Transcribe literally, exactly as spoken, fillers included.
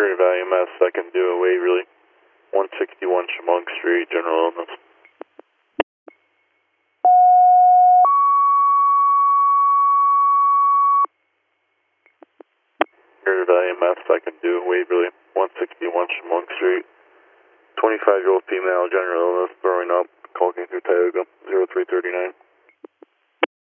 Here Valley M S, I can do a Waverly, one sixty-one Chemung Street, general illness. Here Valley M S, I can do a Waverly, one sixty-one Chemung Street. twenty-five year old female, general illness, throwing up, call came through Tioga, zero three three nine.